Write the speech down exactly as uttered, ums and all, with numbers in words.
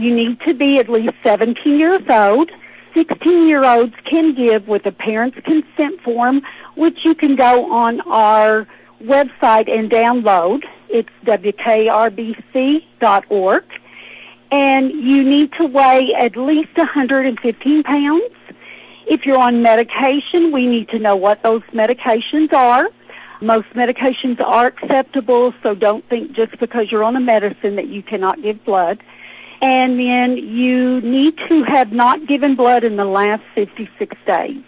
You need to be at least seventeen years old. sixteen-year-olds can give with a parent's consent form, which you can go on our website and download. It's w k r b c dot org. And you need to weigh at least one hundred fifteen pounds. If you're on medication, we need to know what those medications are. Most medications are acceptable, so don't think just because you're on a medicine that you cannot give blood. And then you need to have not given blood in the last fifty-six days.